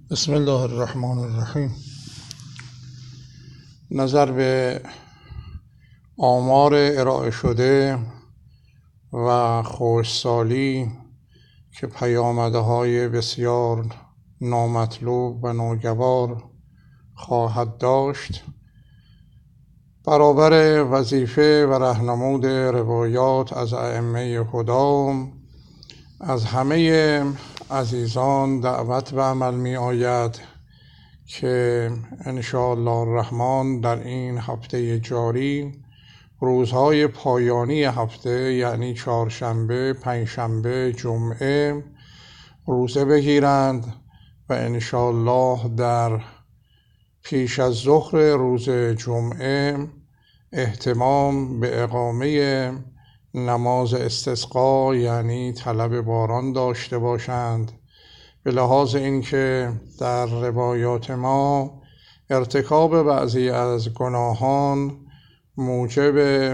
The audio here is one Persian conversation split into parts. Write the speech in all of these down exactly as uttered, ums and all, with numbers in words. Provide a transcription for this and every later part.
بسم الله الرحمن الرحیم. نظر به آمار ارائه شده و خشکسالی که پیامدهای بسیار نامطلوب و ناگوار خواهد داشت، برابر وظیفه و راهنمود روایات از ائمه خدا از همه عزیزان دعوت به عمل می آید که ان شاء الله الرحمن در این هفته جاری روزهای پایانی هفته، یعنی چهارشنبه، پنجشنبه، جمعه روزه بگیرند و ان شاء الله در پیش از ظهر روز جمعه اهتمام به اقامه نماز استسقا یعنی طلب باران داشته باشند، به لحاظ اینکه در روایات ما ارتکاب بعضی از گناهان موجب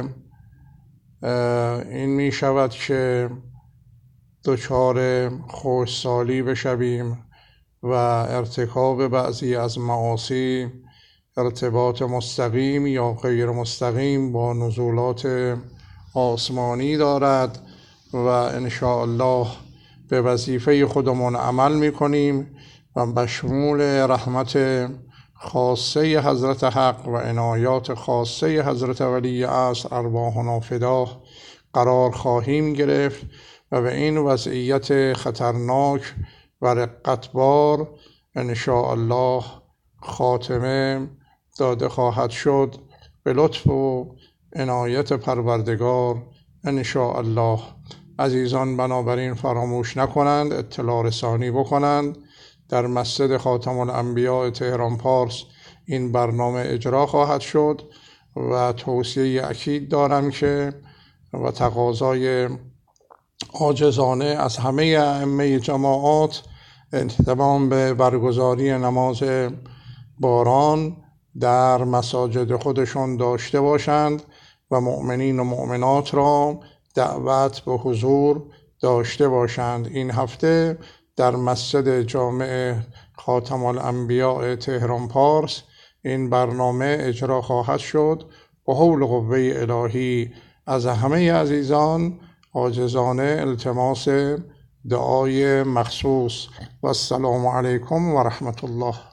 این می شود که دچار خشکسالی بشویم و ارتکاب بعضی از معاصی ارتباط مستقیم یا غیر مستقیم با نزولات آسمانی دارد و ان شاء الله به وظیفه خودمون عمل میکنیم و بشمول رحمت خاصه حضرت حق و عنایات خاصه حضرت ولی عصر ارواحنا فداه قرار خواهیم گرفت و به این وضعیت خطرناک و رقتبار ان شاء الله خاتمه داده خواهد شد به لطف و عنایت پروردگار ان شاء الله. عزیزان بنابراین فراموش نکنند اطلاع رسانی بکنند. در مسجد خاتم الانبیاء تهران پارس این برنامه اجرا خواهد شد و توصیه اکید دارم که و تقاضای عاجزانه از همه ائمه جماعات اهتمام به برگزاری نماز باران در مساجد خودشون داشته باشند و مؤمنین و مؤمنات را دعوت به حضور داشته باشند. این هفته در مسجد جامع خاتم الانبیاء تهران پارس این برنامه اجرا خواهد شد. با حول قوه الهی از همه عزیزان عاجزانه التماس دعای مخصوص و السلام علیکم و رحمت الله.